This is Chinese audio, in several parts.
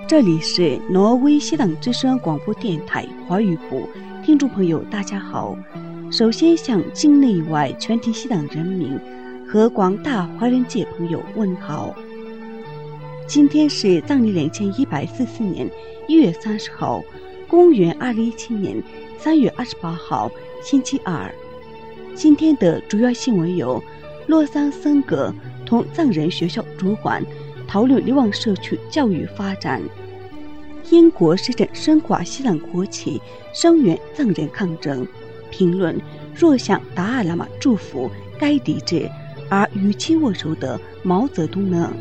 这里是挪威西党之声广播电台华语部，听众朋友大家好。首先向境内外全体西党人民和广大华人界朋友问好。今天是藏历2144年1月30号，公元2017年3月28号，星期二。今天的主要新闻有：洛桑森格同藏人学校主管讨论流亡社区教育发展；英国使臣升挂西藏国旗，声援藏人抗争；评论若向达赖喇嘛祝福该抵制而与其握手的毛泽东呢？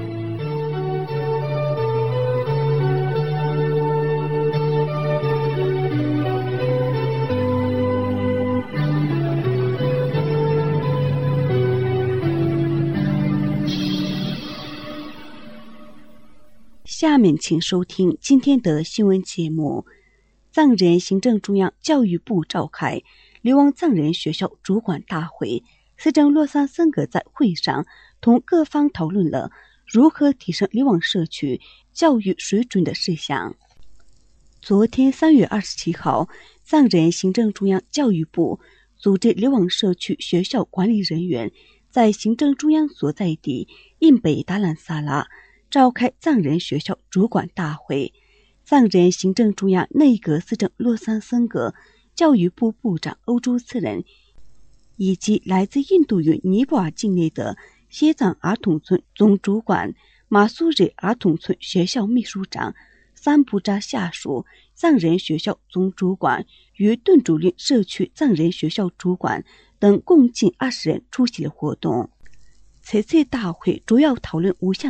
下面请收听今天的新闻节目。藏人行政中央教育部召开流亡藏人学校主管大会，司政洛桑森格在会上同各方讨论了如何提升流亡社区教育水准的事项。昨天3月27号，藏人行政中央教育部组织流亡社区学校管理人员在行政中央所在地印北达兰萨拉召开藏人学校主管大会。藏人行政中央内阁司政洛桑森格、教育部部长欧洲次仁以及来自印度与尼泊尔境内的西藏儿童村总主管、马苏日儿童村学校秘书长、三布扎下属藏人学校总主管与顿主林社区藏人学校主管等共近20人出席了活动。此次大会主要讨论5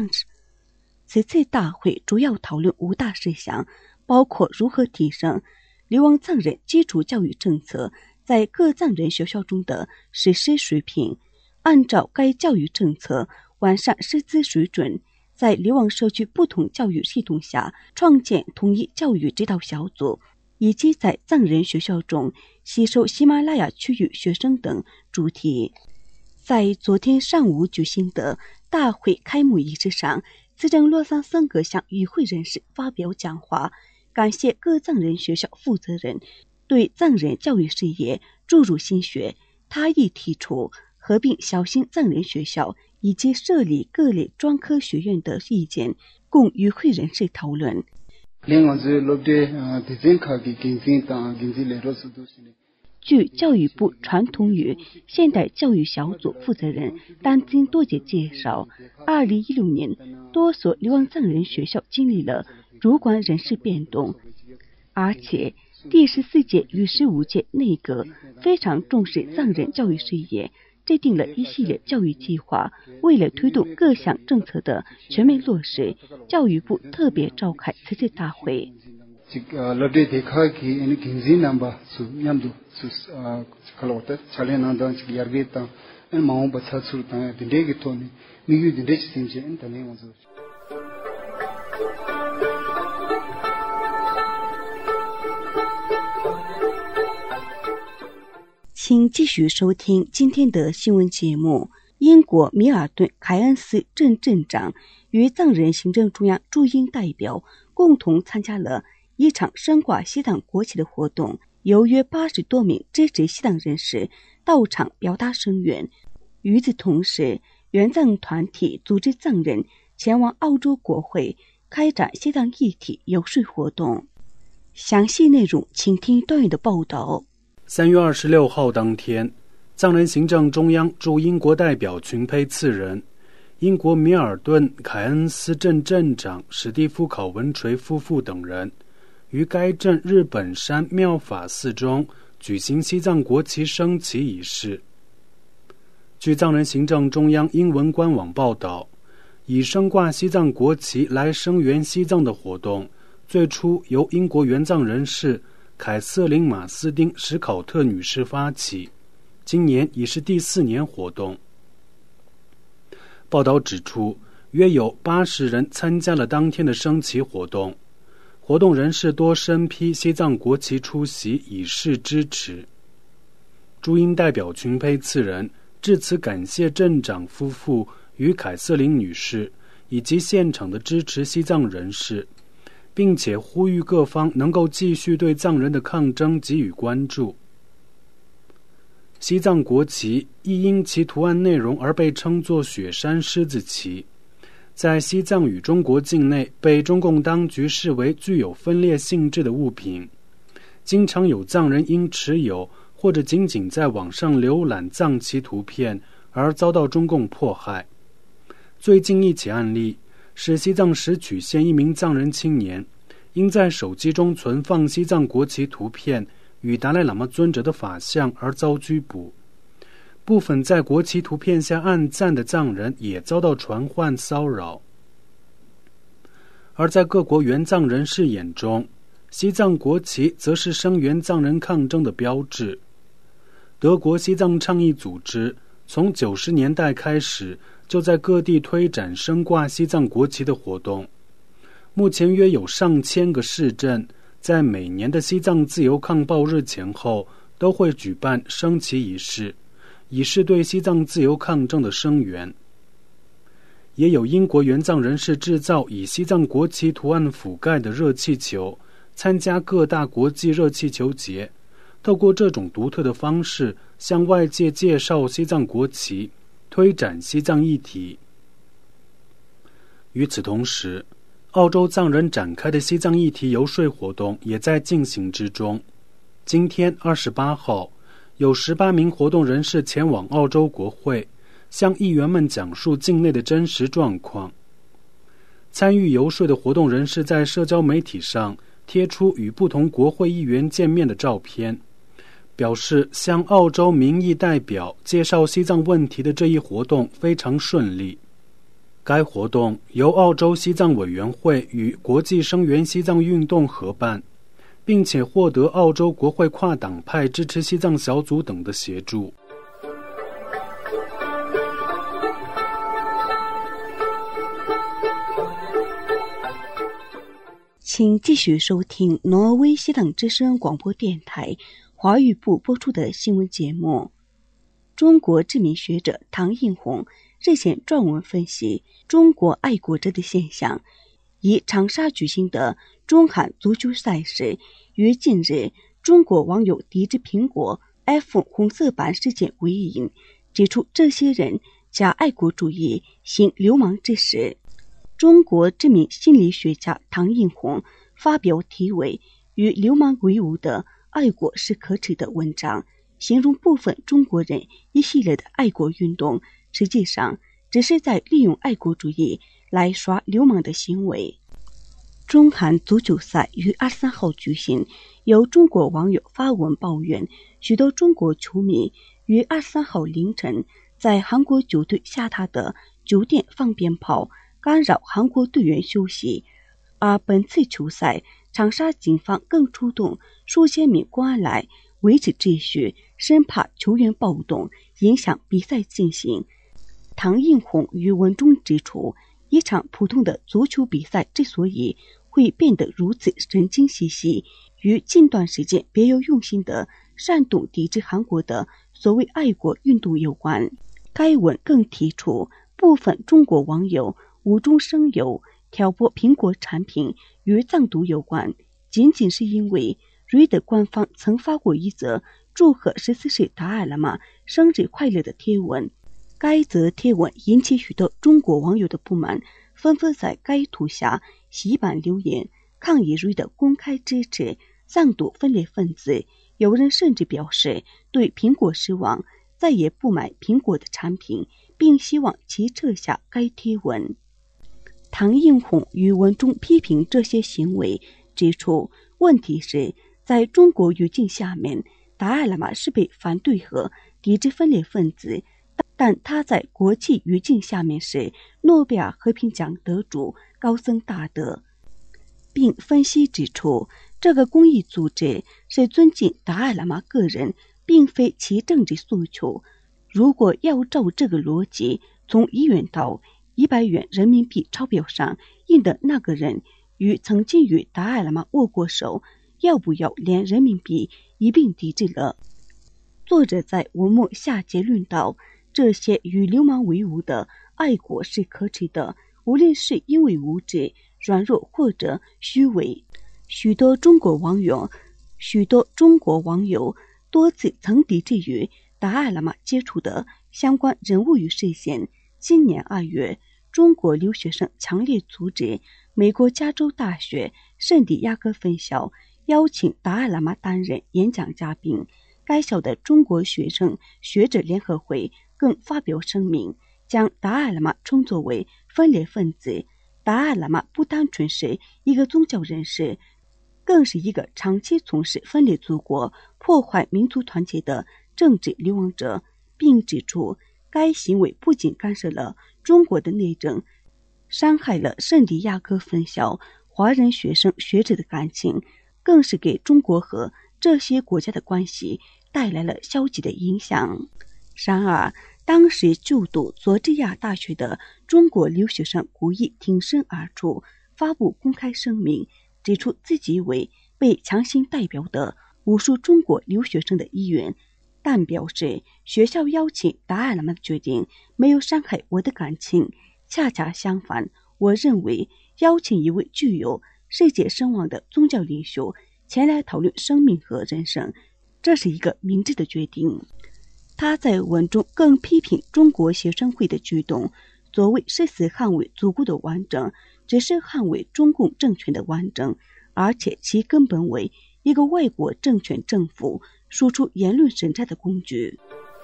大事项，包括如何提升流亡藏人基础教育政策在各藏人学校中的实施水平，按照该教育政策完善师资水准，在流亡社区不同教育系统下创建统一教育指导小组，以及在藏人学校中吸收喜马拉雅区域学生等主题。在昨天上午举行的大会开幕仪式上，司政洛桑森格向与会人士发表讲话，感谢各藏人学校负责人对藏人教育事业注入心血。他亦提出合并小型藏人学校以及设立各类专科学院的意见，供与会人士讨论。据教育部传统与现代教育小组负责人丹津多杰介绍，2016年多所流亡藏人学校经历了主管人事变动，而且第14届与15届内阁非常重视藏人教育事业，制定了一系列教育计划。为了推动各项政策的全面落实，教育部特别召开此次大会。请继续收听今天的新闻节目。英国米尔顿凯恩斯镇镇长与藏人行政中央驻英代表共同参加了一场升挂西藏国旗的活动，有约80多名支持西藏人士到场表达声援。与此同时，援藏团体组织藏人前往澳洲国会开展西藏议题游说活动。详细内容请听段宇的报道。 3月26号当天，藏人行政中央驻英国代表群佩次仁、英国米尔顿凯恩斯镇镇长史蒂夫考文垂夫妇等人于该镇日本山妙法寺中举行西藏国旗升旗仪式。据藏人行政中央英文官网报道，以升挂西藏国旗来声援西藏的活动，最初由英国援藏人士凯瑟琳·马斯丁·史考特女士发起，今年已是第4年活动。报道指出，约有80人参加了当天的升旗活动，活动人士多身披西藏国旗出席，以示支持。驻英代表群佩次仁致辞感谢镇长夫妇与凯瑟琳女士以及现场的支持西藏人士， 并且呼吁各方能够继续对藏人的抗争给予关注。西藏国旗亦因其图案内容而被称作雪山狮子旗，在西藏与中国境内被中共当局视为具有分裂性质的物品，经常有藏人因持有或者仅仅在网上浏览藏旗图片而遭到中共迫害。最近一起案例是西藏石曲县一名藏人青年，因在手机中存放西藏国旗图片与达赖喇嘛尊者的法像而遭拘捕。部分在国旗图片下按赞的藏人也遭到传唤骚扰。而在各国原藏人士眼中，西藏国旗则是声援藏人抗争的标志。德国西藏倡议组织从90年代开始就在各地推展升挂西藏国旗的活动，目前约有上千个市镇在每年的西藏自由抗暴日前后都会举办升旗仪式，以示对西藏自由抗争的声援。也有英国原藏人士制造以西藏国旗图案覆盖的热气球，参加各大国际热气球节，透过这种独特的方式向外界介绍西藏国旗，推展西藏议题。与此同时，澳洲藏人展开的西藏议题游说活动也在进行之中。今天28号，有18名活动人士前往澳洲国会，向议员们讲述境内的真实状况。参与游说的活动人士在社交媒体上贴出与不同国会议员见面的照片，表示向澳洲民意代表介绍西藏问题的这一活动非常顺利。该活动由澳洲西藏委员会与国际声援西藏运动合办，并且获得澳洲国会跨党派支持西藏小组等的协助。 请继续收听挪威西藏之声广播电台华语部播出的新闻节目。中国知名学者唐映红日前撰文分析中国爱国者的现象，以长沙举行的中韩足球赛事与近日中国网友抵制苹果 iPhone 红色版事件为引，指出这些人假爱国主义行流氓之实。中国知名心理学家唐映红发表题为《与流氓为伍的爱国是可耻》的文章，形容部分中国人一系列的爱国运动实际上只是在利用爱国主义来耍流氓的行为。中韩足球赛于23号举行，有中国网友发文抱怨许多中国球迷于23号凌晨在韩国球队下榻的酒店放鞭炮，干扰韩国队员休息。而本次球赛，长沙警方更出动数千名公安来维持秩序，生怕球员暴动影响比赛进行。唐映红于文中指出，一场普通的足球比赛之所以会变得如此神经兮兮，与近段时间别有用心的煽动抵制韩国的所谓爱国运动有关。该文更提出，部分中国网友无中生有挑拨苹果产品与藏独有关，仅仅是因为瑞德官方曾发过一则祝贺14岁达赖喇嘛生日快乐的贴文。该则贴文引起许多中国网友的不满，纷纷在该图下洗版留言，抗议瑞德公开支持藏独分裂分子。有人甚至表示对苹果失望，再也不买苹果的产品，并希望其撤下该贴文。唐映红于文中批评这些行为，指出问题是在中国语境下面，达赖喇嘛是被反对和抵制分裂分子，但他在国际语境下面是诺贝尔和平奖得主、高僧大德，并分析指出，这个公益组织是尊敬达赖喇嘛个人，并非其政治诉求。如果要照这个逻辑，从1元到100元人民币钞票上印的那个人与曾经与达赖喇嘛握过手，要不要连人民币一并抵制了？作者在文末下结论道，这些与流氓为伍的爱国是可耻的，无论是因为无知软弱或者虚伪。许多中国网友多次曾抵制与达赖喇嘛接触的相关人物与事件。今年2月，中国留学生强烈阻止美国加州大学圣地亚哥分校邀请达赖喇嘛担任演讲嘉宾。该校的中国学生学者联合会更发表声明，将达赖喇嘛称作为分裂分子。达赖喇嘛不单纯是一个宗教人士，更是一个长期从事分裂祖国、破坏民族团结的政治流亡者，并指出该行为不仅干涉了中国的内政，伤害了圣地亚哥分校华人学生学者的感情，更是给中国和这些国家的关系带来了消极的影响。然而，当时就读佐治亚大学的中国留学生故意挺身而出，发布公开声明，指出自己为被强行代表的无数中国留学生的意愿，但表示学校邀请达赖喇嘛的决定没有伤害我的感情，恰恰相反，我认为邀请一位具有世界声望的宗教领袖前来讨论生命和人生，这是一个明智的决定。他在文中更批评中国学生会的举动，所谓誓死捍卫祖国的完整，只是捍卫中共政权的完整，而且其根本为一个外国政权政府输出言论审查的工具。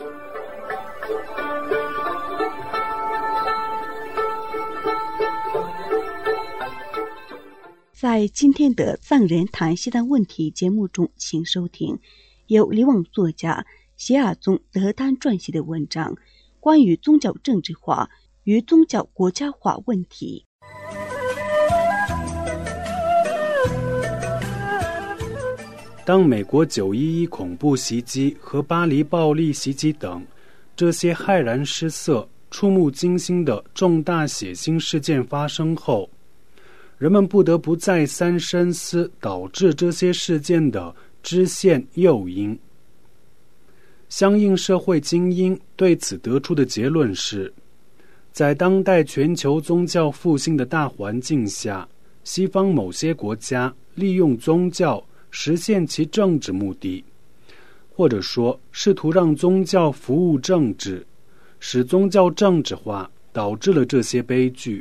在今天的藏人谈西藏问题节目中，请收听由流亡作家谢尔宗德丹撰写的文章，关于宗教政治化与宗教国家化问题。 当美国911恐怖袭击和巴黎暴力袭击等这些骇然失色、触目惊心的重大血腥事件发生后，人们不得不再三深思导致这些事件的支线诱因。相应社会精英对此得出的结论是，在当代全球宗教复兴的大环境下，西方某些国家利用宗教实现其政治目的，或者说试图让宗教服务政治，使宗教政治化，导致了这些悲剧。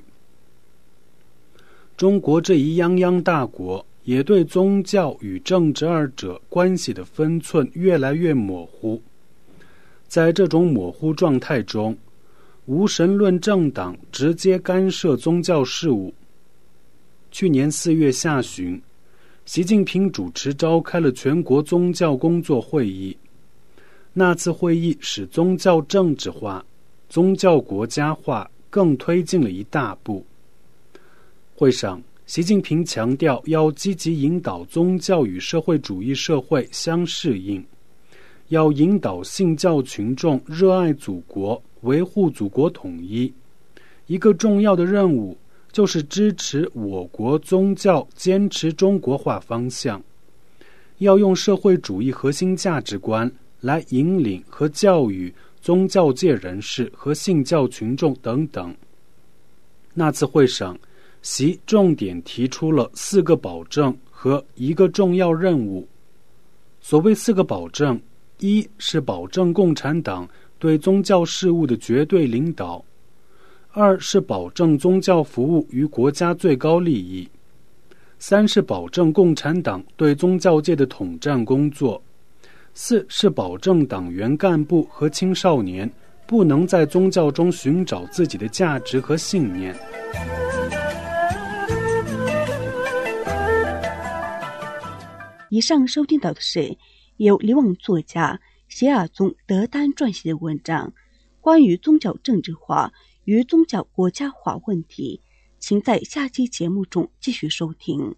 中国这一泱泱大国也对宗教与政治二者关系的分寸越来越模糊。在这种模糊状态中，无神论政党直接干涉宗教事务。去年4月下旬，习近平主持召开了全国宗教工作会议。那次会议使宗教政治化、宗教国家化更推进了一大步。会上，习近平强调要积极引导宗教与社会主义社会相适应，要引导信教群众热爱祖国，维护祖国统一。一个重要的任务就是支持我国宗教坚持中国化方向，要用社会主义核心价值观来引领和教育宗教界人士和信教群众等等。那次会上，习重点提出了4个保证和1个重要任务。所谓4个保证，一是保证共产党对宗教事务的绝对领导；2是保证宗教服务于国家最高利益；3是保证共产党对宗教界的统战工作；4是保证党员干部和青少年不能在宗教中寻找自己的价值和信念。 以上收听到的是由流亡作家谢尔宗德丹撰写的文章，关于宗教政治化与宗教国家化问题，请在下期节目中继续收听。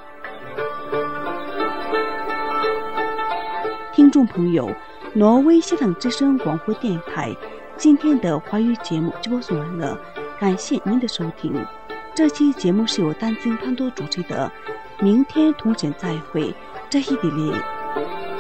听众朋友，挪威西藏之声广播电台今天的华语节目就播送完了，感谢您的收听。这期节目是由丹增潘多主持的，明天同时再会，这一比例。